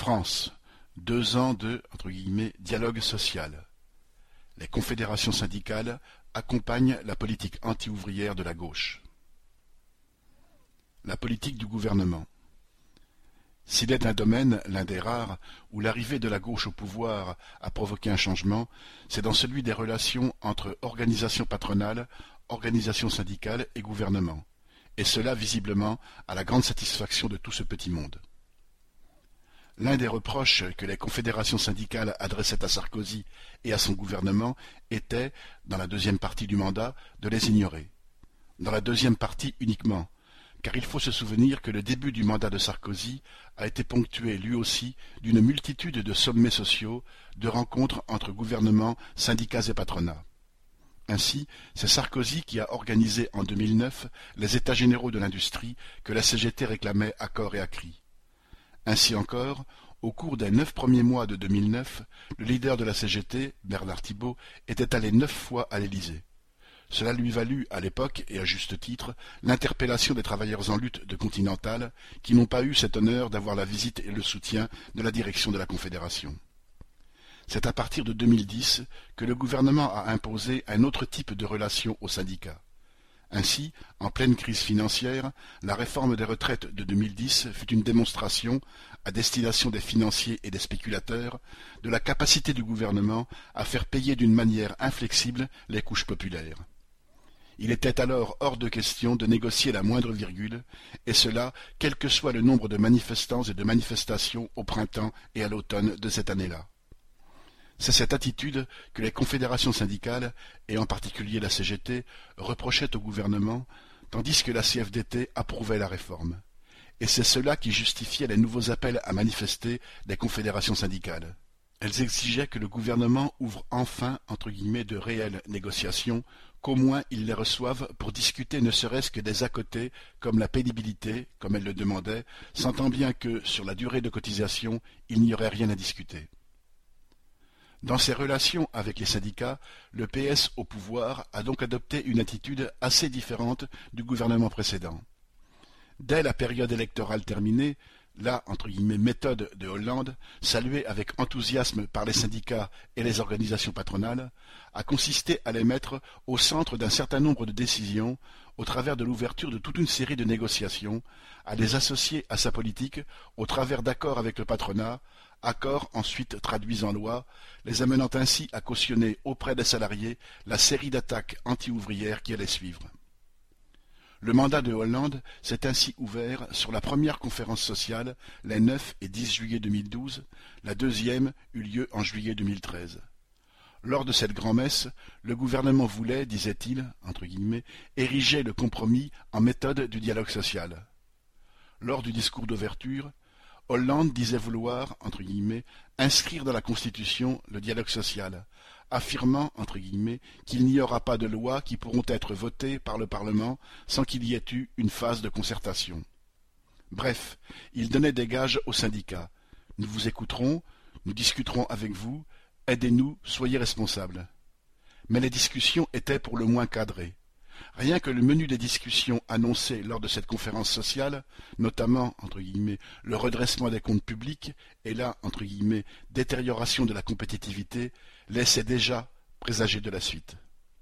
France, 2 ans de « dialogue social ». Les confédérations syndicales accompagnent la politique anti-ouvrière de la gauche. La politique du gouvernement. S'il est un domaine, l'un des rares, où l'arrivée de la gauche au pouvoir a provoqué un changement, c'est dans celui des relations entre organisations patronales, organisations syndicales et gouvernement, et cela visiblement à la grande satisfaction de tout ce petit monde. L'un des reproches que les confédérations syndicales adressaient à Sarkozy et à son gouvernement était, dans la deuxième partie du mandat, de les ignorer. Dans la deuxième partie uniquement, car il faut se souvenir que le début du mandat de Sarkozy a été ponctué lui aussi d'une multitude de sommets sociaux, de rencontres entre gouvernements, syndicats et patronats. Ainsi, c'est Sarkozy qui a organisé en 2009 les États généraux de l'industrie que la CGT réclamait à cor et à cri. Ainsi encore, au cours des 9 premiers mois de 2009, le leader de la CGT, Bernard Thibault, était allé 9 fois à l'Élysée. Cela lui valut, à l'époque, et à juste titre, l'interpellation des travailleurs en lutte de Continental, qui n'ont pas eu cet honneur d'avoir la visite et le soutien de la direction de la Confédération. C'est à partir de 2010 que le gouvernement a imposé un autre type de relation aux syndicats. Ainsi, en pleine crise financière, la réforme des retraites de 2010 fut une démonstration, à destination des financiers et des spéculateurs, de la capacité du gouvernement à faire payer d'une manière inflexible les couches populaires. Il était alors hors de question de négocier la moindre virgule, et cela quel que soit le nombre de manifestants et de manifestations au printemps et à l'automne de cette année-là. C'est cette attitude que les confédérations syndicales, et en particulier la CGT, reprochaient au gouvernement, tandis que la CFDT approuvait la réforme. Et c'est cela qui justifiait les nouveaux appels à manifester des confédérations syndicales. Elles exigeaient que le gouvernement ouvre enfin de réelles négociations, qu'au moins il les reçoive pour discuter ne serait-ce que des à-côtés comme la pénibilité, comme elles le demandaient, sentant bien que, sur la durée de cotisation, il n'y aurait rien à discuter. Dans ses relations avec les syndicats, le PS au pouvoir a donc adopté une attitude assez différente du gouvernement précédent. Dès la période électorale terminée, la « méthode de Hollande », saluée avec enthousiasme par les syndicats et les organisations patronales, a consisté à les mettre au centre d'un certain nombre de décisions, au travers de l'ouverture de toute une série de négociations, à les associer à sa politique au travers d'accords avec le patronat, accords ensuite traduits en loi, les amenant ainsi à cautionner auprès des salariés la série d'attaques anti-ouvrières qui allait suivre. Le mandat de Hollande s'est ainsi ouvert sur la première conférence sociale les 9 et 10 juillet 2012, la deuxième eut lieu en juillet 2013. Lors de cette grand-messe, le gouvernement voulait, disait-il, ériger le compromis en méthode du dialogue social. Lors du discours d'ouverture, Hollande disait vouloir, inscrire dans la Constitution le dialogue social, affirmant, qu'il n'y aura pas de lois qui pourront être votées par le Parlement sans qu'il y ait eu une phase de concertation. Bref, il donnait des gages aux syndicats. Nous vous écouterons, nous discuterons avec vous, aidez-nous, soyez responsables. Mais les discussions étaient pour le moins cadrées. Rien que le menu des discussions annoncées lors de cette conférence sociale, notamment, le redressement des comptes publics et la, détérioration de la compétitivité, laissait déjà présager de la suite.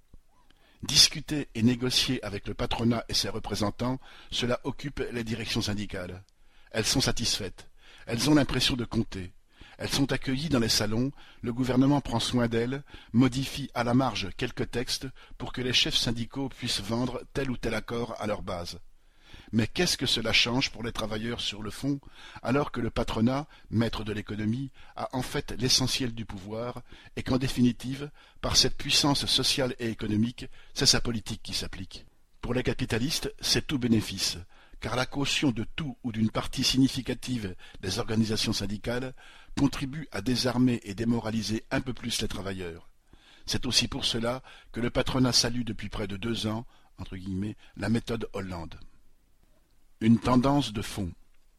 Discuter et négocier avec le patronat et ses représentants, cela occupe les directions syndicales. Elles sont satisfaites. Elles ont l'impression de compter. Elles sont accueillies dans les salons, le gouvernement prend soin d'elles, modifie à la marge quelques textes pour que les chefs syndicaux puissent vendre tel ou tel accord à leur base. Mais qu'est-ce que cela change pour les travailleurs sur le fond, alors que le patronat, maître de l'économie, a en fait l'essentiel du pouvoir, et qu'en définitive, par cette puissance sociale et économique, c'est sa politique qui s'applique. Pour les capitalistes, c'est tout bénéfice, car la caution de tout ou d'une partie significative des organisations syndicales contribue à désarmer et démoraliser un peu plus les travailleurs. C'est aussi pour cela que le patronat salue depuis près de 2 ans, la méthode Hollande. Une tendance de fond.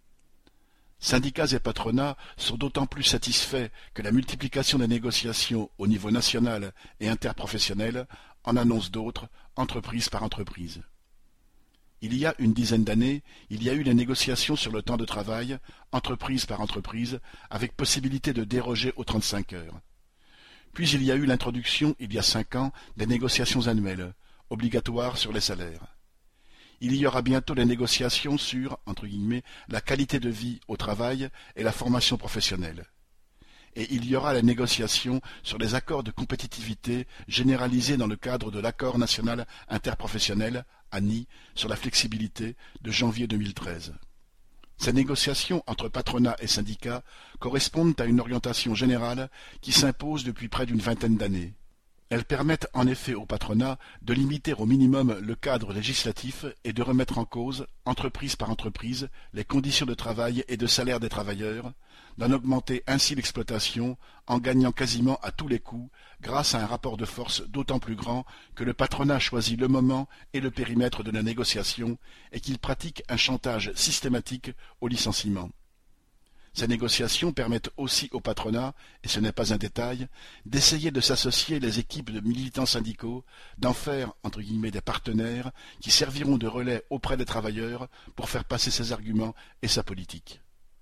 Syndicats et patronats sont d'autant plus satisfaits que la multiplication des négociations au niveau national et interprofessionnel en annonce d'autres, entreprise par entreprise. Il y a une dizaine d'années, il y a eu les négociations sur le temps de travail, entreprise par entreprise, avec possibilité de déroger aux 35 heures. Puis il y a eu l'introduction, il y a 5 ans, des négociations annuelles, obligatoires sur les salaires. Il y aura bientôt les négociations sur, entre guillemets, la qualité de vie au travail et la formation professionnelle. Et il y aura la négociation sur les accords de compétitivité généralisés dans le cadre de l'accord national interprofessionnel, ANI, sur la flexibilité de janvier 2013. Ces négociations entre patronat et syndicats correspondent à une orientation générale qui s'impose depuis près d'une vingtaine d'années. Elles permettent en effet au patronat de limiter au minimum le cadre législatif et de remettre en cause, entreprise par entreprise, les conditions de travail et de salaire des travailleurs, d'en augmenter ainsi l'exploitation en gagnant quasiment à tous les coups grâce à un rapport de force d'autant plus grand que le patronat choisit le moment et le périmètre de la négociation et qu'il pratique un chantage systématique au licenciement. Ces négociations permettent aussi au patronat, et ce n'est pas un détail, d'essayer de s'associer les équipes de militants syndicaux, d'en faire, entre guillemets, des partenaires qui serviront de relais auprès des travailleurs pour faire passer ses arguments et sa politique.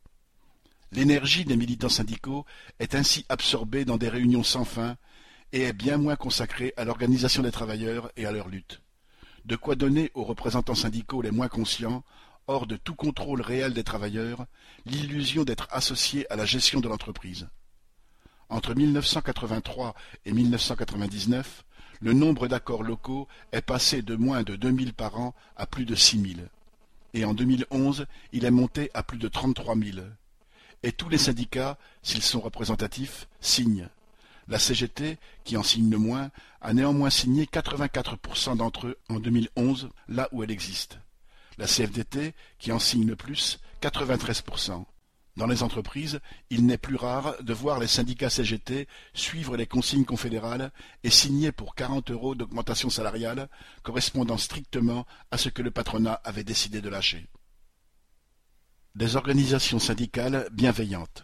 L'énergie des militants syndicaux est ainsi absorbée dans des réunions sans fin et est bien moins consacrée à l'organisation des travailleurs et à leur lutte. De quoi donner aux représentants syndicaux les moins conscients, hors de tout contrôle réel des travailleurs, l'illusion d'être associés à la gestion de l'entreprise. Entre 1983 et 1999, le nombre d'accords locaux est passé de moins de 2000 par an à plus de 6000. Et en 2011, il est monté à plus de 33 000. Et tous les syndicats, s'ils sont représentatifs, signent. La CGT, qui en signe le moins, a néanmoins signé 84% d'entre eux en 2011, là où elle existe. La CFDT, qui en signe le plus, 93%. Dans les entreprises, il n'est plus rare de voir les syndicats CGT suivre les consignes confédérales et signer pour 40 € d'augmentation salariale, correspondant strictement à ce que le patronat avait décidé de lâcher. Des organisations syndicales bienveillantes.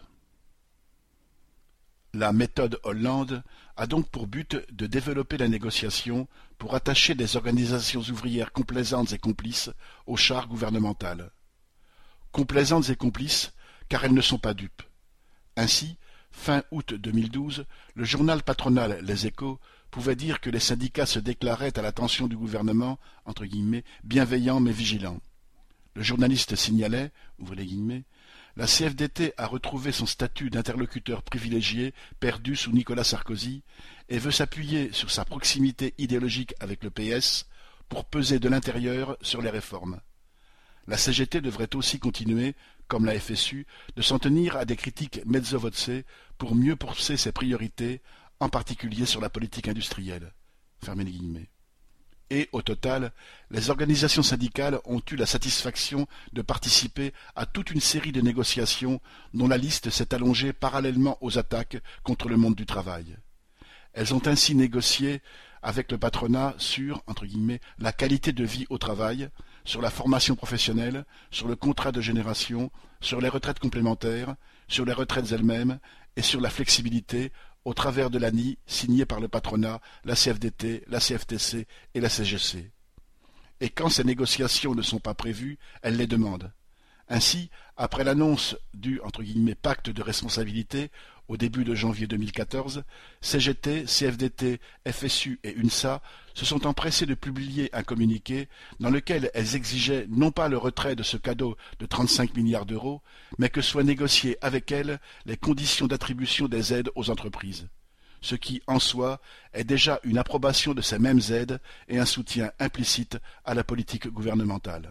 La méthode Hollande a donc pour but de développer la négociation pour attacher des organisations ouvrières complaisantes et complices aux chars gouvernementales. Complaisantes et complices, car elles ne sont pas dupes. Ainsi, fin août 2012, le journal patronal Les Échos pouvait dire que les syndicats se déclaraient à l'attention du gouvernement, entre guillemets, bienveillants mais vigilants. Le journaliste signalait, ouvrez les guillemets, la CFDT a retrouvé son statut d'interlocuteur privilégié perdu sous Nicolas Sarkozy et veut s'appuyer sur sa proximité idéologique avec le PS pour peser de l'intérieur sur les réformes. La CGT devrait aussi continuer, comme la FSU, de s'en tenir à des critiques mezzo voce pour mieux pousser ses priorités, en particulier sur la politique industrielle. Fermez les guillemets. Et, au total, les organisations syndicales ont eu la satisfaction de participer à toute une série de négociations dont la liste s'est allongée parallèlement aux attaques contre le monde du travail. Elles ont ainsi négocié avec le patronat sur, entre guillemets, la qualité de vie au travail, sur la formation professionnelle, sur le contrat de génération, sur les retraites complémentaires, sur les retraites elles-mêmes et sur la flexibilité au travers de l'ANI signée par le patronat, la CFDT, la CFTC et la CGC. Et quand ces négociations ne sont pas prévues, elles les demandent. Ainsi, après l'annonce du entre guillemets, pacte de responsabilité au début de janvier 2014, CGT, CFDT, FSU et UNSA se sont empressées de publier un communiqué dans lequel elles exigeaient non pas le retrait de ce cadeau de 35 milliards d'euros, mais que soient négociées avec elles les conditions d'attribution des aides aux entreprises, ce qui, en soi, est déjà une approbation de ces mêmes aides et un soutien implicite à la politique gouvernementale.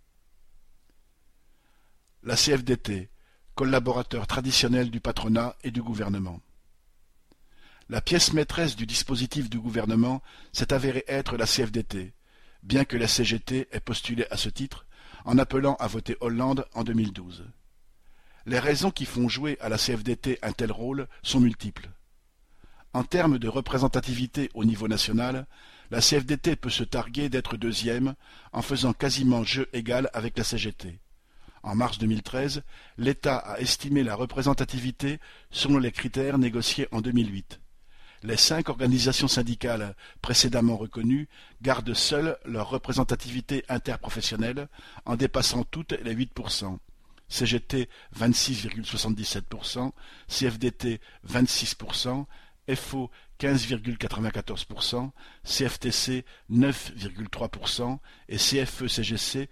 La CFDT, collaborateur traditionnel du patronat et du gouvernement. La pièce maîtresse du dispositif du gouvernement s'est avérée être la CFDT, bien que la CGT ait postulé à ce titre, en appelant à voter Hollande en 2012. Les raisons qui font jouer à la CFDT un tel rôle sont multiples. En termes de représentativité au niveau national, la CFDT peut se targuer d'être deuxième en faisant quasiment jeu égal avec la CGT. En mars 2013, l'État a estimé la représentativité selon les critères négociés en 2008. les 5 organisations syndicales précédemment reconnues gardent seules leur représentativité interprofessionnelle en dépassant toutes les 8%. CGT 26,77%, CFDT 26%, FO 15,94%, CFTC 9,3% et CFE-CGC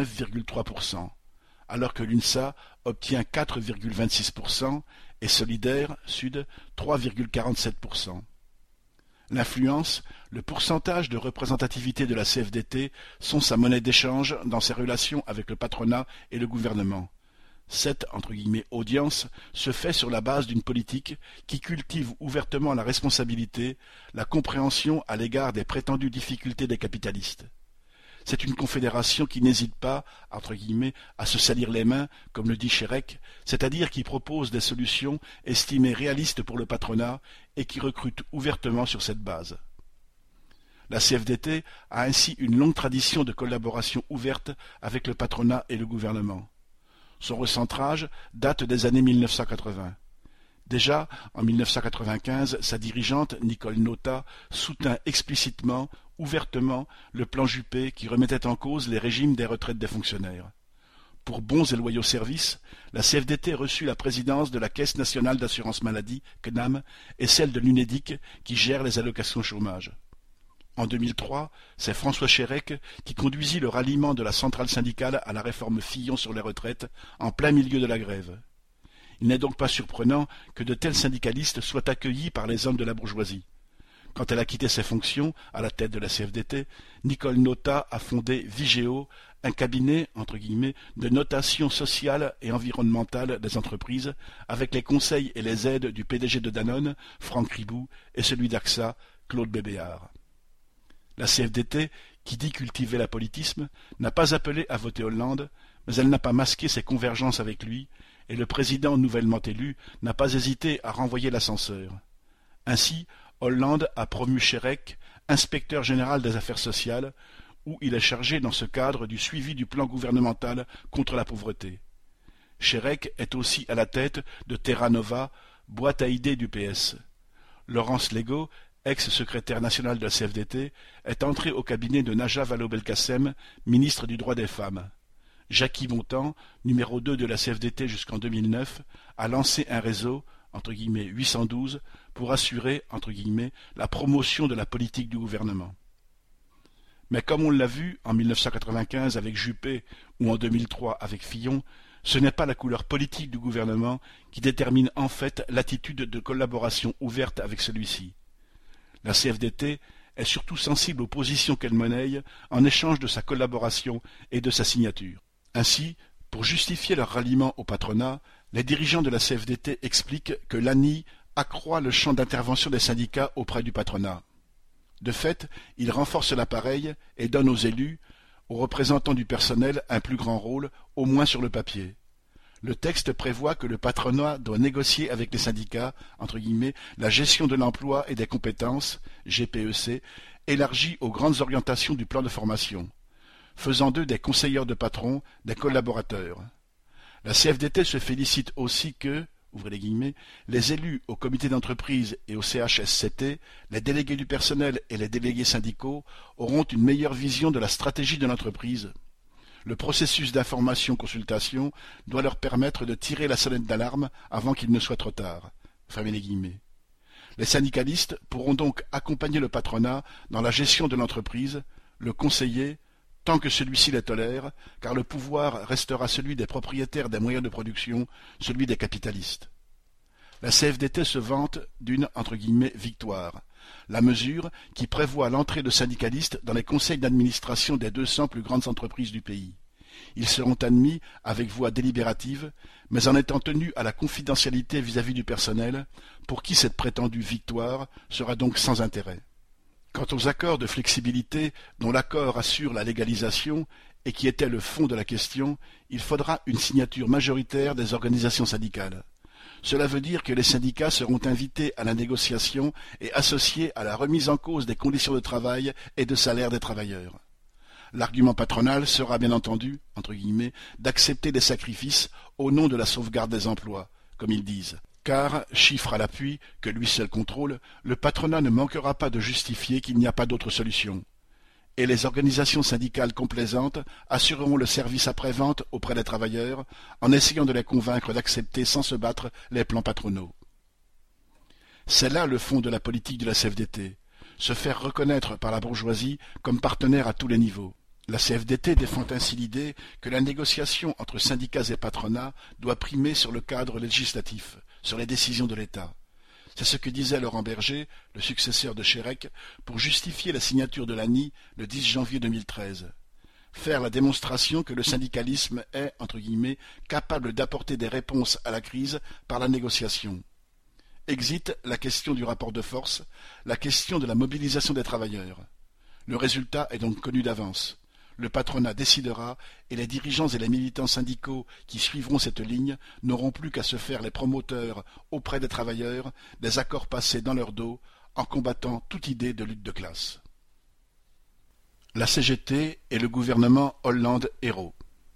9,3%, alors que l'UNSA obtient 4,26% et Solidaire Sud 3,47%. L'influence, le pourcentage de représentativité de la CFDT sont sa monnaie d'échange dans ses relations avec le patronat et le gouvernement. Cette « audience » se fait sur la base d'une politique qui cultive ouvertement la responsabilité, la compréhension à l'égard des prétendues difficultés des capitalistes. C'est une confédération qui n'hésite pas, à se salir les mains, comme le dit Chérec, c'est-à-dire qui propose des solutions estimées réalistes pour le patronat et qui recrute ouvertement sur cette base. La CFDT a ainsi une longue tradition de collaboration ouverte avec le patronat et le gouvernement. Son recentrage date des années 1980. Déjà, en 1995, sa dirigeante, Nicole Notat, soutint explicitement, ouvertement, le plan Juppé qui remettait en cause les régimes des retraites des fonctionnaires. Pour bons et loyaux services, la CFDT reçut la présidence de la Caisse nationale d'assurance maladie, CNAM, et celle de l'UNEDIC, qui gère les allocations chômage. En 2003, c'est François Chérec qui conduisit le ralliement de la centrale syndicale à la réforme Fillon sur les retraites, en plein milieu de la grève. Il n'est donc pas surprenant que de tels syndicalistes soient accueillis par les hommes de la bourgeoisie. Quand elle a quitté ses fonctions, à la tête de la CFDT, Nicole Notat a fondé Vigéo, un cabinet de notation sociale et environnementale des entreprises, avec les conseils et les aides du PDG de Danone, Franck Ribou, et celui d'AXA, Claude Bébéard. La CFDT, qui dit cultiver l'apolitisme, n'a pas appelé à voter Hollande, mais elle n'a pas masqué ses convergences avec lui, et le président nouvellement élu n'a pas hésité à renvoyer l'ascenseur. Ainsi, Hollande a promu Chérec, inspecteur général des affaires sociales, où il est chargé dans ce cadre du suivi du plan gouvernemental contre la pauvreté. Chérec est aussi à la tête de Terra Nova, boîte à idées du PS. Laurence Legault, ex-secrétaire national de la CFDT, est entré au cabinet de Najat Vallaud-Belkacem, ministre du droit des femmes. Jacky Bontemps, numéro 2 de la CFDT jusqu'en 2009, a lancé un réseau, 812, pour assurer, la promotion de la politique du gouvernement. Mais comme on l'a vu en 1995 avec Juppé ou en 2003 avec Fillon, ce n'est pas la couleur politique du gouvernement qui détermine en fait l'attitude de collaboration ouverte avec celui-ci. La CFDT est surtout sensible aux positions qu'elle monnaie en échange de sa collaboration et de sa signature. Ainsi, pour justifier leur ralliement au patronat, les dirigeants de la CFDT expliquent que l'ANI accroît le champ d'intervention des syndicats auprès du patronat. De fait, il renforce l'appareil et donne aux élus, aux représentants du personnel, un plus grand rôle, au moins sur le papier. Le texte prévoit que le patronat doit négocier avec les syndicats, la gestion de l'emploi et des compétences, GPEC, élargie aux grandes orientations du plan de formation, faisant d'eux des conseilleurs de patron, des collaborateurs. La CFDT se félicite aussi que, les élus au comité d'entreprise et au CHSCT, les délégués du personnel et les délégués syndicaux auront une meilleure vision de la stratégie de l'entreprise. Le processus d'information-consultation doit leur permettre de tirer la sonnette d'alarme avant qu'il ne soit trop tard. Les syndicalistes pourront donc accompagner le patronat dans la gestion de l'entreprise, le conseiller, tant que celui-ci les tolère, car le pouvoir restera celui des propriétaires des moyens de production, celui des capitalistes. La CFDT se vante d'une « victoire », la mesure qui prévoit l'entrée de syndicalistes dans les conseils d'administration des 200 plus grandes entreprises du pays. Ils seront admis avec voix délibérative, mais en étant tenus à la confidentialité vis-à-vis du personnel, pour qui cette prétendue victoire sera donc sans intérêt. Quant aux accords de flexibilité dont l'accord assure la légalisation et qui était le fond de la question, il faudra une signature majoritaire des organisations syndicales. Cela veut dire que les syndicats seront invités à la négociation et associés à la remise en cause des conditions de travail et de salaire des travailleurs. L'argument patronal sera bien entendu, d'accepter des sacrifices au nom de la sauvegarde des emplois, comme ils disent. Car, chiffre à l'appui, que lui seul contrôle, le patronat ne manquera pas de justifier qu'il n'y a pas d'autre solution. Et les organisations syndicales complaisantes assureront le service après-vente auprès des travailleurs en essayant de les convaincre d'accepter sans se battre les plans patronaux. C'est là le fond de la politique de la CFDT, se faire reconnaître par la bourgeoisie comme partenaire à tous les niveaux. La CFDT défend ainsi l'idée que la négociation entre syndicats et patronat doit primer sur le cadre législatif, sur les décisions de l'État. C'est ce que disait Laurent Berger, le successeur de Chérec, pour justifier la signature de l'ANI le 10 janvier 2013. Faire la démonstration que le syndicalisme est, entre guillemets, capable d'apporter des réponses à la crise par la négociation. Exit la question du rapport de force, la question de la mobilisation des travailleurs. Le résultat est donc connu d'avance. Le patronat décidera et les dirigeants et les militants syndicaux qui suivront cette ligne n'auront plus qu'à se faire les promoteurs auprès des travailleurs des accords passés dans leur dos en combattant toute idée de lutte de classe. La CGT et le gouvernement Hollande héros.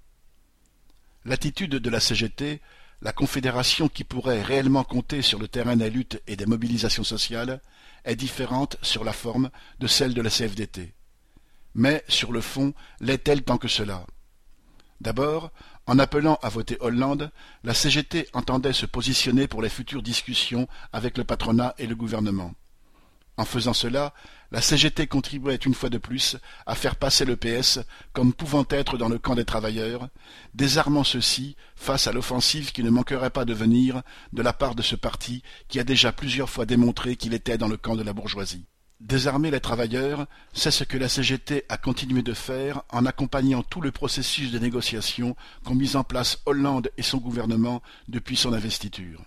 L'attitude de la CGT, la confédération qui pourrait réellement compter sur le terrain des luttes et des mobilisations sociales, est différente sur la forme de celle de la CFDT. Mais, sur le fond, l'est-elle tant que cela? D'abord, en appelant à voter Hollande, la CGT entendait se positionner pour les futures discussions avec le patronat et le gouvernement. En faisant cela, la CGT contribuait une fois de plus à faire passer le PS comme pouvant être dans le camp des travailleurs, désarmant ceux-ci face à l'offensive qui ne manquerait pas de venir de la part de ce parti qui a déjà plusieurs fois démontré qu'il était dans le camp de la bourgeoisie. Désarmer les travailleurs, c'est ce que la CGT a continué de faire en accompagnant tout le processus de négociation qu'ont mis en place Hollande et son gouvernement depuis son investiture.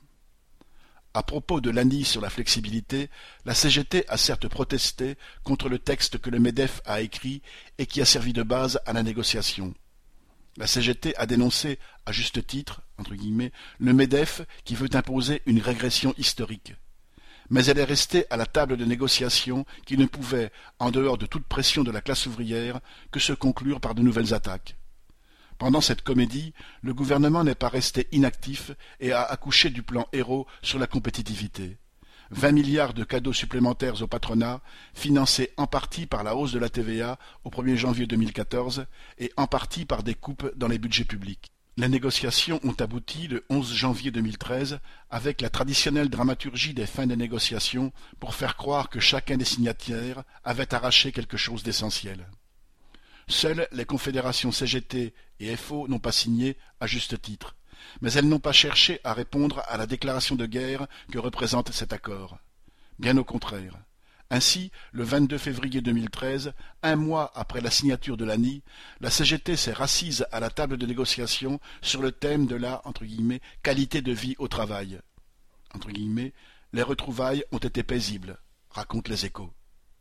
À propos de l'ANI sur la flexibilité, la CGT a certes protesté contre le texte que le MEDEF a écrit et qui a servi de base à la négociation. La CGT a dénoncé, à juste titre, entre guillemets, le MEDEF qui veut imposer une régression historique. Mais elle est restée à la table de négociation qui ne pouvait, en dehors de toute pression de la classe ouvrière, que se conclure par de nouvelles attaques. Pendant cette comédie, le gouvernement n'est pas resté inactif et a accouché du plan Héros sur la compétitivité. 20 milliards de cadeaux supplémentaires au patronat, financés en partie par la hausse de la TVA au 1er janvier 2014 et en partie par des coupes dans les budgets publics. Les négociations ont abouti le 11 janvier 2013 avec la traditionnelle dramaturgie des fins des négociations pour faire croire que chacun des signataires avait arraché quelque chose d'essentiel. Seules les confédérations CGT et FO n'ont pas signé, à juste titre, mais elles n'ont pas cherché à répondre à la déclaration de guerre que représente cet accord. Bien au contraire. Ainsi, le 22 février 2013, un mois après la signature de l'ANI, la CGT s'est rassise à la table de négociation sur le thème de la entre guillemets, « qualité de vie au travail ». Entre guillemets, les retrouvailles ont été paisibles, racontent les Échos.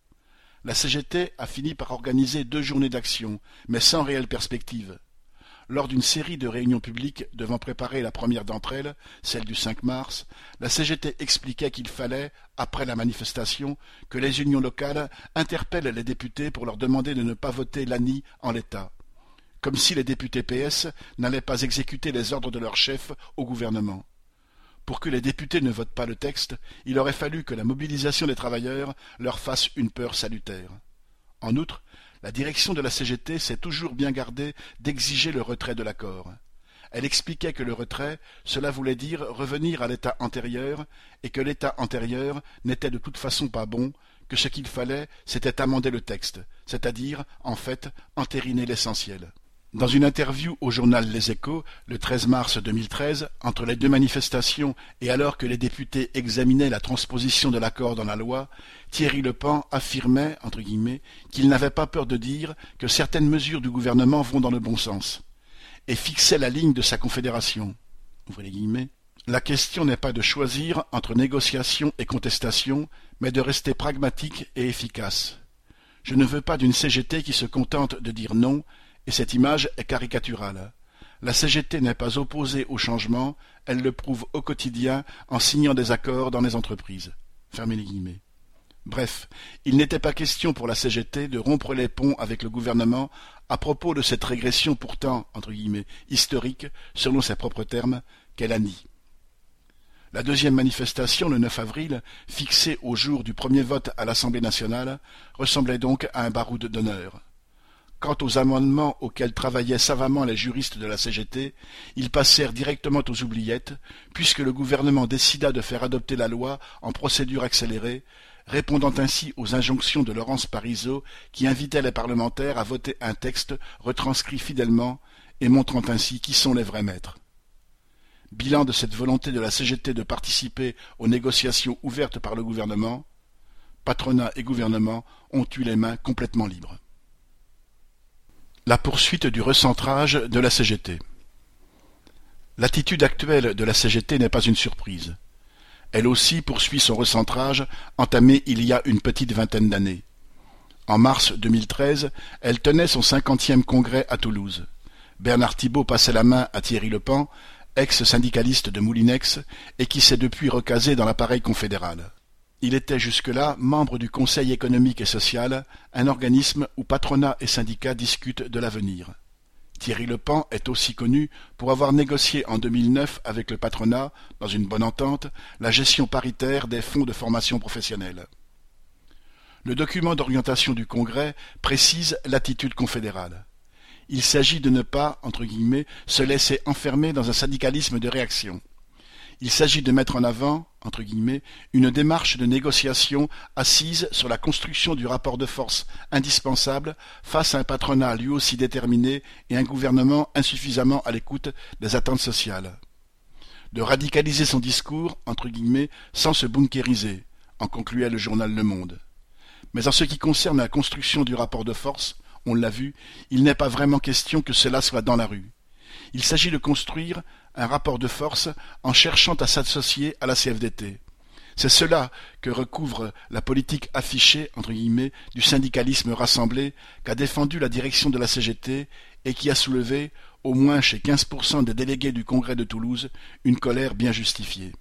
La CGT a fini par organiser 2 journées d'action, mais sans réelle perspective. Lors d'une série de réunions publiques devant préparer la première d'entre elles, celle du 5 mars, la CGT expliquait qu'il fallait, après la manifestation, que les unions locales interpellent les députés pour leur demander de ne pas voter l'ANI en l'état. Comme si les députés PS n'allaient pas exécuter les ordres de leur chef au gouvernement. Pour que les députés ne votent pas le texte, il aurait fallu que la mobilisation des travailleurs leur fasse une peur salutaire. En outre, la direction de la CGT s'est toujours bien gardée d'exiger le retrait de l'accord. Elle expliquait que le retrait, cela voulait dire revenir à l'état antérieur, et que l'état antérieur n'était de toute façon pas bon, que ce qu'il fallait, c'était amender le texte, c'est-à-dire, en fait, entériner l'essentiel. Dans une interview au journal Les Échos, le 13 mars 2013, entre les 2 manifestations et alors que les députés examinaient la transposition de l'accord dans la loi, Thierry Lepan affirmait, entre guillemets, qu'il n'avait pas peur de dire que certaines mesures du gouvernement vont dans le bon sens, et fixait la ligne de sa confédération. Ouvrez les guillemets. La question n'est pas de choisir entre négociation et contestation, mais de rester pragmatique et efficace. Je ne veux pas d'une CGT qui se contente de dire non, et cette image est caricaturale. La CGT n'est pas opposée au changement, elle le prouve au quotidien en signant des accords dans les entreprises. Fermez les guillemets. Bref, il n'était pas question pour la CGT de rompre les ponts avec le gouvernement à propos de cette régression pourtant, entre guillemets, historique, selon ses propres termes, qu'elle a nie. La deuxième manifestation, le 9 avril, fixée au jour du premier vote à l'Assemblée nationale, ressemblait donc à un baroud d'honneur. Quant aux amendements auxquels travaillaient savamment les juristes de la CGT, ils passèrent directement aux oubliettes, puisque le gouvernement décida de faire adopter la loi en procédure accélérée, répondant ainsi aux injonctions de Laurence Parisot qui invitait les parlementaires à voter un texte retranscrit fidèlement et montrant ainsi qui sont les vrais maîtres. Bilan de cette volonté de la CGT de participer aux négociations ouvertes par le gouvernement, patronat et gouvernement ont eu les mains complètement libres. La poursuite du recentrage de la CGT. L'attitude actuelle de la CGT n'est pas une surprise. Elle aussi poursuit son recentrage entamé il y a une petite vingtaine d'années. En mars 2013, elle tenait son 50e congrès à Toulouse. Bernard Thibault passait la main à Thierry Lepan, ex-syndicaliste de Moulinex, et qui s'est depuis recasé dans l'appareil confédéral. Il était jusque-là membre du Conseil économique et social, un organisme où patronat et syndicats discutent de l'avenir. Thierry Lepan est aussi connu pour avoir négocié en 2009 avec le patronat, dans une bonne entente, la gestion paritaire des fonds de formation professionnelle. Le document d'orientation du Congrès précise l'attitude confédérale. Il s'agit de ne pas, entre guillemets, se laisser enfermer dans un syndicalisme de réaction. Il s'agit de mettre en avant, entre guillemets, une démarche de négociation assise sur la construction du rapport de force indispensable face à un patronat lui aussi déterminé et un gouvernement insuffisamment à l'écoute des attentes sociales. De radicaliser son discours, entre guillemets, sans se bunkériser, en concluait le journal Le Monde. Mais en ce qui concerne la construction du rapport de force, on l'a vu, il n'est pas vraiment question que cela soit dans la rue. Il s'agit de construire un rapport de force en cherchant à s'associer à la CFDT. C'est cela que recouvre la politique affichée, entre guillemets, du syndicalisme rassemblé qu'a défendu la direction de la CGT et qui a soulevé, au moins chez 15% des délégués du Congrès de Toulouse, une colère bien justifiée.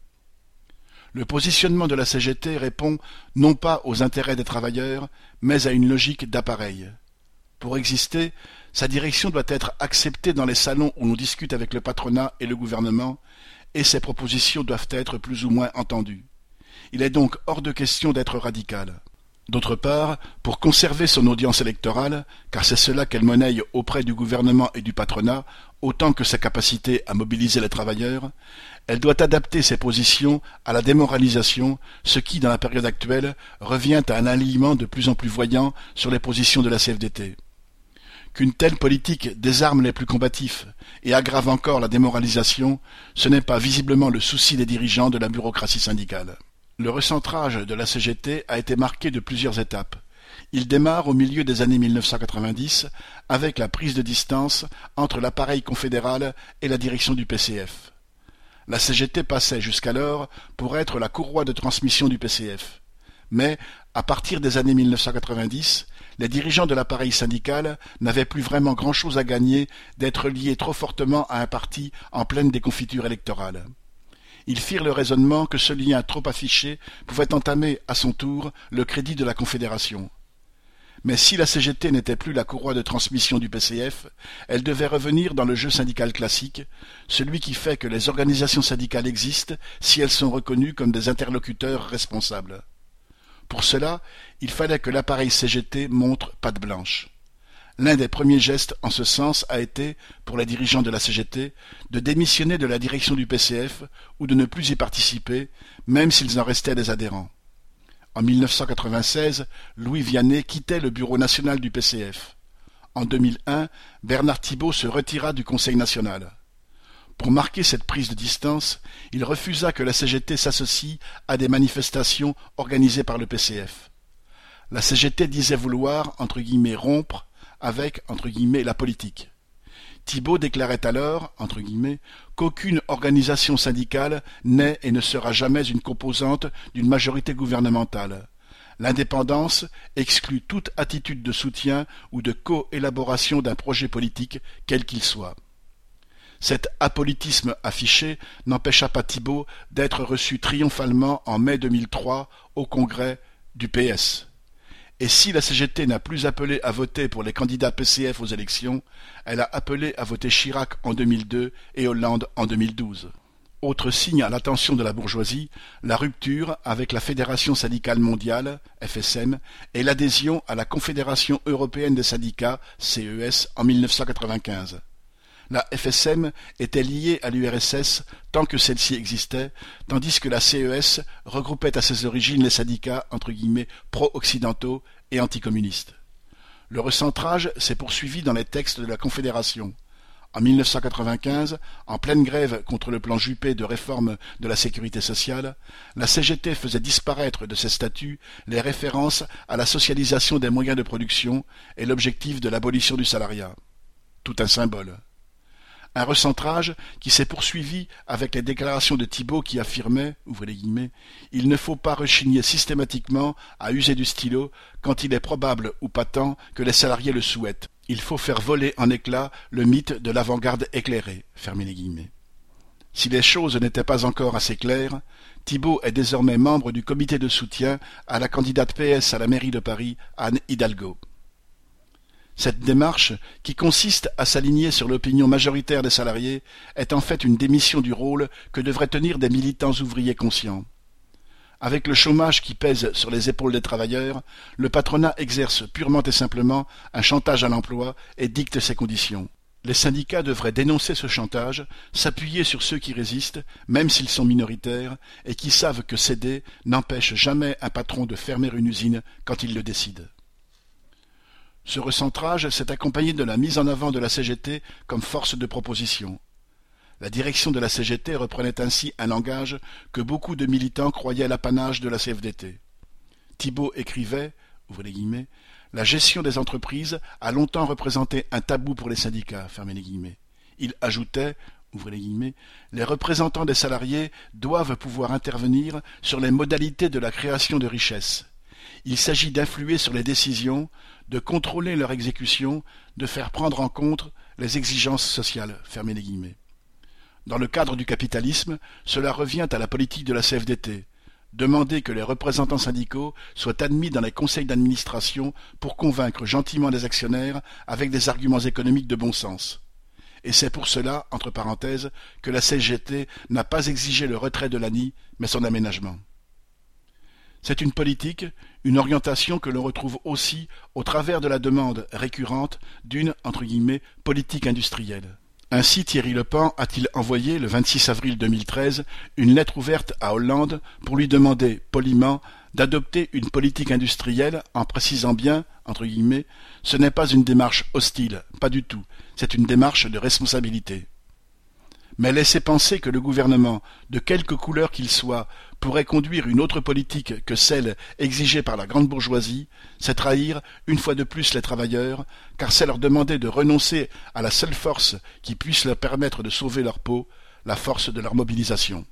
Le positionnement de la CGT répond non pas aux intérêts des travailleurs, mais à une logique d'appareil. Pour exister, sa direction doit être acceptée dans les salons où l'on discute avec le patronat et le gouvernement, et ses propositions doivent être plus ou moins entendues. Il est donc hors de question d'être radical. D'autre part, pour conserver son audience électorale, car c'est cela qu'elle monnaie auprès du gouvernement et du patronat, autant que sa capacité à mobiliser les travailleurs, elle doit adapter ses positions à la démoralisation, ce qui, dans la période actuelle, revient à un alignement de plus en plus voyant sur les positions de la CFDT. Qu'une telle politique désarme les plus combatifs et aggrave encore la démoralisation, ce n'est pas visiblement le souci des dirigeants de la bureaucratie syndicale. Le recentrage de la CGT a été marqué de plusieurs étapes. Il démarre au milieu des années 1990 avec la prise de distance entre l'appareil confédéral et la direction du PCF. La CGT passait jusqu'alors pour être la courroie de transmission du PCF. Mais, à partir des années 1990, les dirigeants de l'appareil syndical n'avaient plus vraiment grand-chose à gagner d'être liés trop fortement à un parti en pleine déconfiture électorale. Ils firent le raisonnement que ce lien trop affiché pouvait entamer, à son tour, le crédit de la Confédération. Mais si la CGT n'était plus la courroie de transmission du PCF, elle devait revenir dans le jeu syndical classique, celui qui fait que les organisations syndicales existent si elles sont reconnues comme des interlocuteurs responsables. Pour cela, il fallait que l'appareil CGT montre patte blanche. L'un des premiers gestes en ce sens a été, pour les dirigeants de la CGT, de démissionner de la direction du PCF ou de ne plus y participer, même s'ils en restaient des adhérents. En 1996, Louis Vianney quittait le bureau national du PCF. En 2001, Bernard Thibault se retira du Conseil national. Pour marquer cette prise de distance, il refusa que la CGT s'associe à des manifestations organisées par le PCF. La CGT disait vouloir, entre guillemets, rompre avec, entre guillemets, la politique. Thibault déclarait alors, entre guillemets, qu'aucune organisation syndicale n'est et ne sera jamais une composante d'une majorité gouvernementale. L'indépendance exclut toute attitude de soutien ou de co-élaboration d'un projet politique, quel qu'il soit. Cet apolitisme affiché n'empêcha pas Thibault d'être reçu triomphalement en mai 2003 au congrès du PS. Et si la CGT n'a plus appelé à voter pour les candidats PCF aux élections, elle a appelé à voter Chirac en 2002 et Hollande en 2012. Autre signe à l'attention de la bourgeoisie, la rupture avec la Fédération syndicale mondiale, FSM, et l'adhésion à la Confédération européenne des syndicats, CES, en 1995. La FSM était liée à l'URSS tant que celle-ci existait, tandis que la CES regroupait à ses origines les syndicats entre guillemets pro-occidentaux et anticommunistes. Le recentrage s'est poursuivi dans les textes de la Confédération. En 1995, en pleine grève contre le plan Juppé de réforme de la sécurité sociale, la CGT faisait disparaître de ses statuts les références à la socialisation des moyens de production et l'objectif de l'abolition du salariat. Tout un symbole. Un recentrage qui s'est poursuivi avec les déclarations de Thibault qui affirmait, ouvrez les guillemets, « Il ne faut pas rechigner systématiquement à user du stylo quand il est probable ou patent que les salariés le souhaitent. Il faut faire voler en éclats le mythe de l'avant-garde éclairée. » Fermez les guillemets. Si les choses n'étaient pas encore assez claires, Thibault est désormais membre du comité de soutien à la candidate PS à la mairie de Paris, Anne Hidalgo. Cette démarche, qui consiste à s'aligner sur l'opinion majoritaire des salariés, est en fait une démission du rôle que devraient tenir des militants ouvriers conscients. Avec le chômage qui pèse sur les épaules des travailleurs, le patronat exerce purement et simplement un chantage à l'emploi et dicte ses conditions. Les syndicats devraient dénoncer ce chantage, s'appuyer sur ceux qui résistent, même s'ils sont minoritaires, et qui savent que céder n'empêche jamais un patron de fermer une usine quand il le décide. Ce recentrage s'est accompagné de la mise en avant de la CGT comme force de proposition. La direction de la CGT reprenait ainsi un langage que beaucoup de militants croyaient l'apanage de la CFDT. Thibault écrivait, ouvrez les guillemets, « La gestion des entreprises a longtemps représenté un tabou pour les syndicats. » Fermez les guillemets. Il ajoutait, ouvrez les guillemets, « Les représentants des salariés doivent pouvoir intervenir sur les modalités de la création de richesses. Il s'agit d'influer sur les décisions, de contrôler leur exécution, de faire prendre en compte les exigences sociales. » Fermez les guillemets. Dans le cadre du capitalisme, cela revient à la politique de la CFDT. Demander que les représentants syndicaux soient admis dans les conseils d'administration pour convaincre gentiment les actionnaires avec des arguments économiques de bon sens. Et c'est pour cela, entre parenthèses, que la CGT n'a pas exigé le retrait de l'ANI, mais son aménagement. C'est une politique, une orientation que l'on retrouve aussi au travers de la demande récurrente d'une, entre guillemets, politique industrielle. Ainsi Thierry Lepan a-t-il envoyé, le 26 avril 2013, une lettre ouverte à Hollande pour lui demander, poliment, d'adopter une politique industrielle en précisant bien, entre guillemets, « ce n'est pas une démarche hostile, pas du tout, c'est une démarche de responsabilité ». Mais laisser penser que le gouvernement, de quelque couleur qu'il soit, pourrait conduire une autre politique que celle exigée par la grande bourgeoisie, c'est trahir une fois de plus les travailleurs, car c'est leur demander de renoncer à la seule force qui puisse leur permettre de sauver leur peau, la force de leur mobilisation.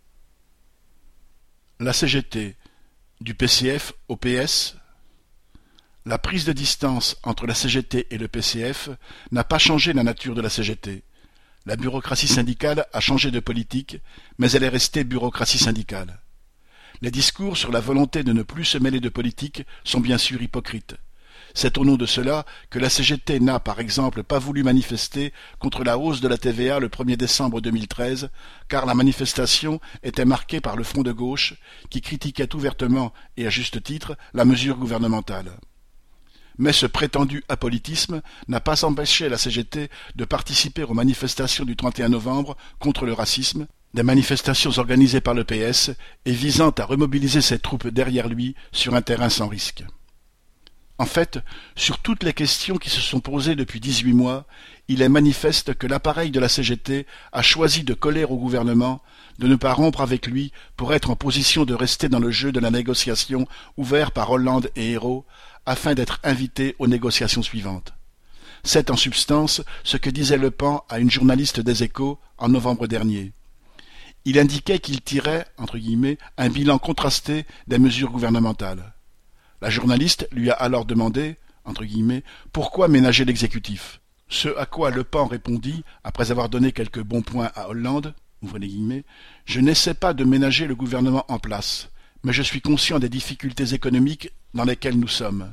La CGT, du PCF au PS. La prise de distance entre la CGT et le PCF n'a pas changé la nature de la CGT. La bureaucratie syndicale a changé de politique, mais elle est restée bureaucratie syndicale. Les discours sur la volonté de ne plus se mêler de politique sont bien sûr hypocrites. C'est au nom de cela que la CGT n'a, par exemple, pas voulu manifester contre la hausse de la TVA le 1er décembre 2013, car la manifestation était marquée par le front de gauche, qui critiquait ouvertement, et à juste titre, la mesure gouvernementale. Mais ce prétendu apolitisme n'a pas empêché la CGT de participer aux manifestations du 31 novembre contre le racisme, des manifestations organisées par le PS et visant à remobiliser ses troupes derrière lui sur un terrain sans risque. En fait, sur toutes les questions qui se sont posées depuis 18 mois, il est manifeste que l'appareil de la CGT a choisi de coller au gouvernement, de ne pas rompre avec lui pour être en position de rester dans le jeu de la négociation ouvert par Hollande et Ayrault, afin d'être invité aux négociations suivantes. C'est en substance ce que disait Lepan à une journaliste des Échos en novembre dernier. Il indiquait qu'il tirait, entre guillemets, un bilan contrasté des mesures gouvernementales. La journaliste lui a alors demandé, entre guillemets, pourquoi ménager l'exécutif. Ce à quoi Lepan répondit, après avoir donné quelques bons points à Hollande, ouvrez les guillemets, je n'essaie pas de ménager le gouvernement en place, mais je suis conscient des difficultés économiques dans lesquelles nous sommes.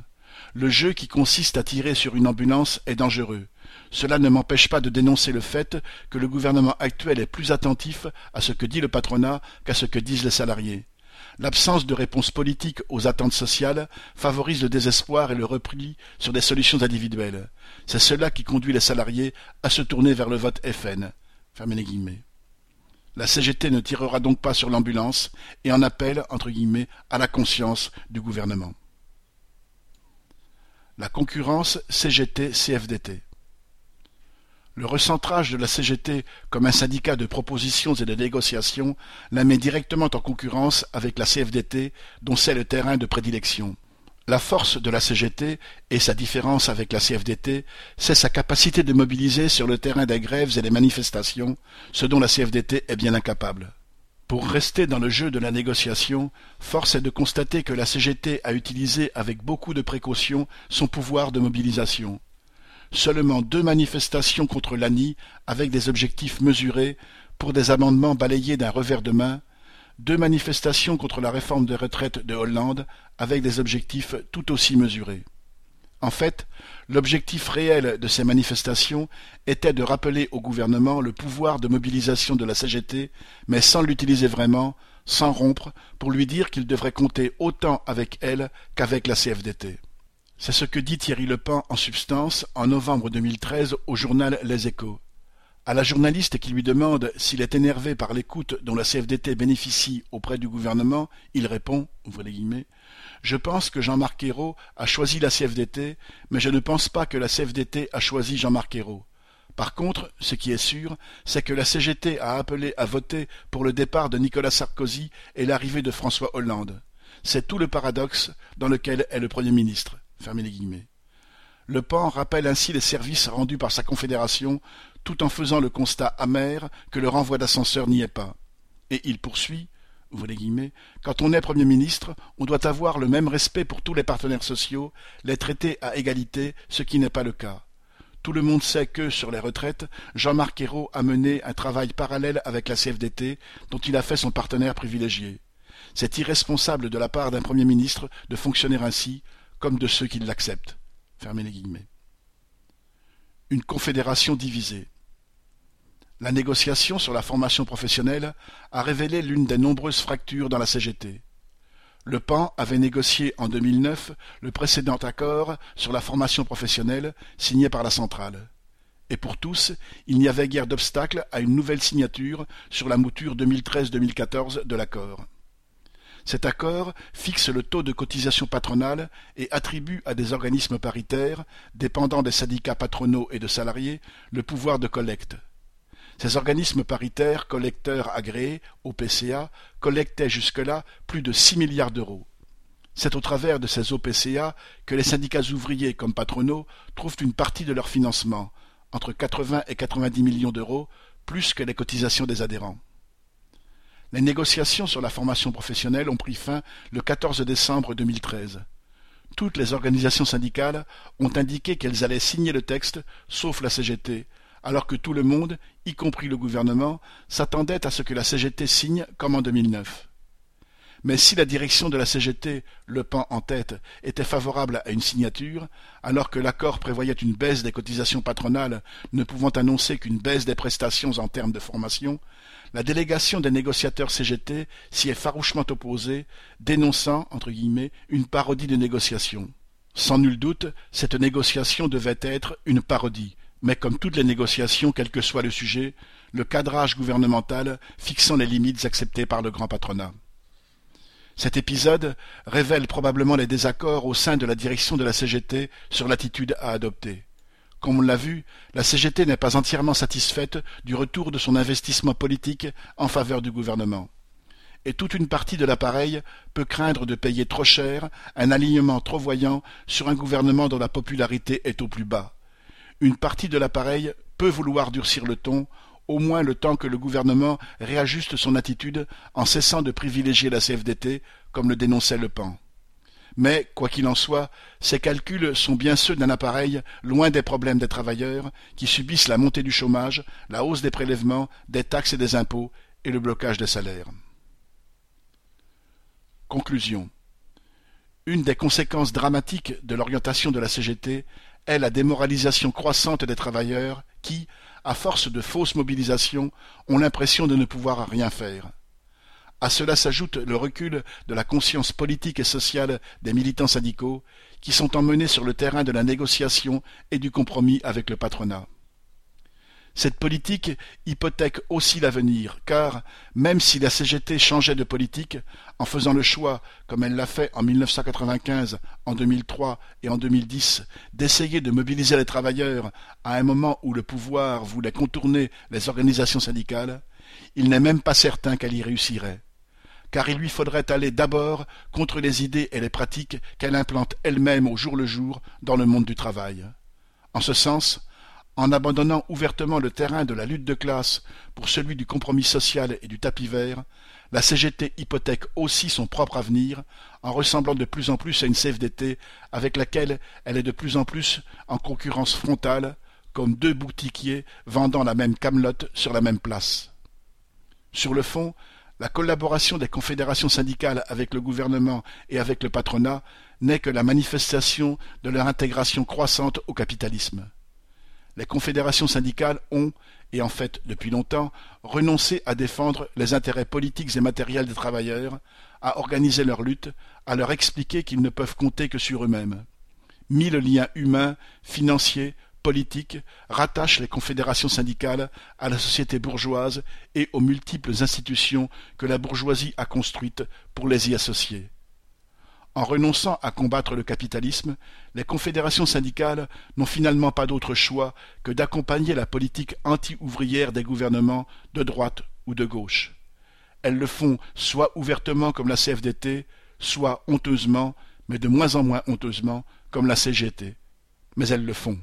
Le jeu qui consiste à tirer sur une ambulance est dangereux. Cela ne m'empêche pas de dénoncer le fait que le gouvernement actuel est plus attentif à ce que dit le patronat qu'à ce que disent les salariés. L'absence de réponse politique aux attentes sociales favorise le désespoir et le repli sur des solutions individuelles. C'est cela qui conduit les salariés à se tourner vers le vote FN. Fermez les guillemets. La CGT ne tirera donc pas sur l'ambulance et en appelle, entre guillemets, à la conscience du gouvernement. La concurrence CGT-CFDT. Le recentrage de la CGT comme un syndicat de propositions et de négociations la met directement en concurrence avec la CFDT, dont c'est le terrain de prédilection. La force de la CGT et sa différence avec la CFDT, c'est sa capacité de mobiliser sur le terrain des grèves et des manifestations, ce dont la CFDT est bien incapable. Pour rester dans le jeu de la négociation, force est de constater que la CGT a utilisé avec beaucoup de précaution son pouvoir de mobilisation. Seulement 2 manifestations contre l'ANI avec des objectifs mesurés pour des amendements balayés d'un revers de main, 2 manifestations contre la réforme des retraites de Hollande avec des objectifs tout aussi mesurés. En fait, l'objectif réel de ces manifestations était de rappeler au gouvernement le pouvoir de mobilisation de la CGT, mais sans l'utiliser vraiment, sans rompre, pour lui dire qu'il devrait compter autant avec elle qu'avec la CFDT. C'est ce que dit Thierry Lepant en substance en novembre 2013 au journal Les Échos. À la journaliste qui lui demande s'il est énervé par l'écoute dont la CFDT bénéficie auprès du gouvernement, il répond, ouvrez les guillemets, « Je pense que Jean-Marc Ayrault a choisi la CFDT, mais je ne pense pas que la CFDT a choisi Jean-Marc Ayrault. Par contre, ce qui est sûr, c'est que la CGT a appelé à voter pour le départ de Nicolas Sarkozy et l'arrivée de François Hollande. C'est tout le paradoxe dans lequel est le Premier ministre. » Fermez les guillemets. Lepant rappelle ainsi les services rendus par sa confédération, tout en faisant le constat amer que le renvoi d'ascenseur n'y est pas. Et il poursuit, ouvrez les guillemets, quand on est Premier ministre, on doit avoir le même respect pour tous les partenaires sociaux, les traiter à égalité, ce qui n'est pas le cas. Tout le monde sait que, sur les retraites, Jean-Marc Ayrault a mené un travail parallèle avec la CFDT, dont il a fait son partenaire privilégié. C'est irresponsable de la part d'un Premier ministre de fonctionner ainsi, comme de ceux qui l'acceptent. Fermez les guillemets. Une confédération divisée. La négociation sur la formation professionnelle a révélé l'une des nombreuses fractures dans la CGT. Le PAN avait négocié en 2009 le précédent accord sur la formation professionnelle signé par la centrale. Et pour tous, il n'y avait guère d'obstacle à une nouvelle signature sur la mouture 2013-2014 de l'accord. Cet accord fixe le taux de cotisation patronale et attribue à des organismes paritaires, dépendant des syndicats patronaux et de salariés, le pouvoir de collecte. Ces organismes paritaires collecteurs agréés, OPCA, collectaient jusque-là plus de 6 milliards d'euros. C'est au travers de ces OPCA que les syndicats ouvriers comme patronaux trouvent une partie de leur financement, entre 80 et 90 millions d'euros, plus que les cotisations des adhérents. Les négociations sur la formation professionnelle ont pris fin le 14 décembre 2013. Toutes les organisations syndicales ont indiqué qu'elles allaient signer le texte, sauf la CGT, alors que tout le monde, y compris le gouvernement, s'attendait à ce que la CGT signe comme en 2009. Mais si la direction de la CGT, Le Pen en tête, était favorable à une signature, alors que l'accord prévoyait une baisse des cotisations patronales ne pouvant annoncer qu'une baisse des prestations en termes de formation, la délégation des négociateurs CGT s'y est farouchement opposée, dénonçant, entre guillemets, une parodie de négociation. Sans nul doute, cette négociation devait être une parodie, mais comme toutes les négociations, quel que soit le sujet, le cadrage gouvernemental fixant les limites acceptées par le grand patronat. Cet épisode révèle probablement les désaccords au sein de la direction de la CGT sur l'attitude à adopter. Comme on l'a vu, la CGT n'est pas entièrement satisfaite du retour de son investissement politique en faveur du gouvernement. Et toute une partie de l'appareil peut craindre de payer trop cher un alignement trop voyant sur un gouvernement dont la popularité est au plus bas. Une partie de l'appareil peut vouloir durcir le ton, au moins le temps que le gouvernement réajuste son attitude en cessant de privilégier la CFDT, comme le dénonçait Le Pen. Mais, quoi qu'il en soit, ces calculs sont bien ceux d'un appareil loin des problèmes des travailleurs qui subissent la montée du chômage, la hausse des prélèvements, des taxes et des impôts et le blocage des salaires. Conclusion. Une des conséquences dramatiques de l'orientation de la CGT est la démoralisation croissante des travailleurs qui, à force de fausses mobilisations, ont l'impression de ne pouvoir rien faire. À cela s'ajoute le recul de la conscience politique et sociale des militants syndicaux qui sont emmenés sur le terrain de la négociation et du compromis avec le patronat. Cette politique hypothèque aussi l'avenir, car, même si la CGT changeait de politique, en faisant le choix, comme elle l'a fait en 1995, en 2003 et en 2010, d'essayer de mobiliser les travailleurs à un moment où le pouvoir voulait contourner les organisations syndicales, il n'est même pas certain qu'elle y réussirait. Car il lui faudrait aller d'abord contre les idées et les pratiques qu'elle implante elle-même au jour le jour dans le monde du travail. En ce sens, en abandonnant ouvertement le terrain de la lutte de classe pour celui du compromis social et du tapis vert, la CGT hypothèque aussi son propre avenir en ressemblant de plus en plus à une CFDT avec laquelle elle est de plus en plus en concurrence frontale, comme deux boutiquiers vendant la même camelote sur la même place. Sur le fond, la collaboration des confédérations syndicales avec le gouvernement et avec le patronat n'est que la manifestation de leur intégration croissante au capitalisme. Les confédérations syndicales ont, et en fait depuis longtemps, renoncé à défendre les intérêts politiques et matériels des travailleurs, à organiser leur lutte, à leur expliquer qu'ils ne peuvent compter que sur eux-mêmes. Mille liens humains, financiers, politiques rattachent les confédérations syndicales à la société bourgeoise et aux multiples institutions que la bourgeoisie a construites pour les y associer. En renonçant à combattre le capitalisme, les confédérations syndicales n'ont finalement pas d'autre choix que d'accompagner la politique anti-ouvrière des gouvernements de droite ou de gauche. Elles le font soit ouvertement comme la CFDT, soit honteusement, mais de moins en moins honteusement, comme la CGT. Mais elles le font.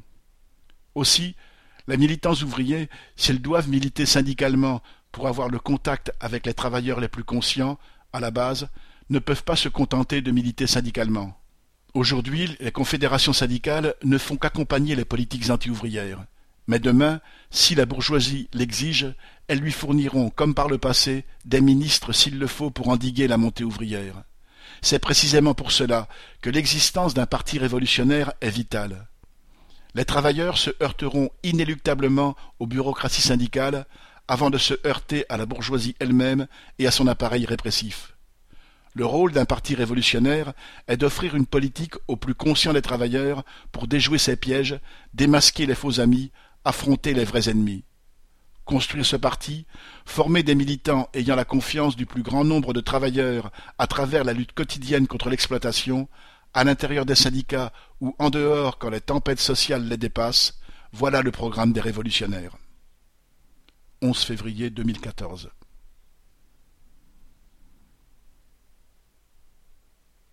Aussi, les militants ouvriers, s'ils doivent militer syndicalement pour avoir le contact avec les travailleurs les plus conscients, à la base, ne peuvent pas se contenter de militer syndicalement. Aujourd'hui, les confédérations syndicales ne font qu'accompagner les politiques anti-ouvrières. Mais demain, si la bourgeoisie l'exige, elles lui fourniront, comme par le passé, des ministres s'il le faut pour endiguer la montée ouvrière. C'est précisément pour cela que l'existence d'un parti révolutionnaire est vitale. Les travailleurs se heurteront inéluctablement aux bureaucraties syndicales avant de se heurter à la bourgeoisie elle-même et à son appareil répressif. Le rôle d'un parti révolutionnaire est d'offrir une politique aux plus conscients des travailleurs pour déjouer ces pièges, démasquer les faux amis, affronter les vrais ennemis. Construire ce parti, former des militants ayant la confiance du plus grand nombre de travailleurs à travers la lutte quotidienne contre l'exploitation, à l'intérieur des syndicats ou en dehors quand les tempêtes sociales les dépassent, voilà le programme des révolutionnaires. 11 février 2014.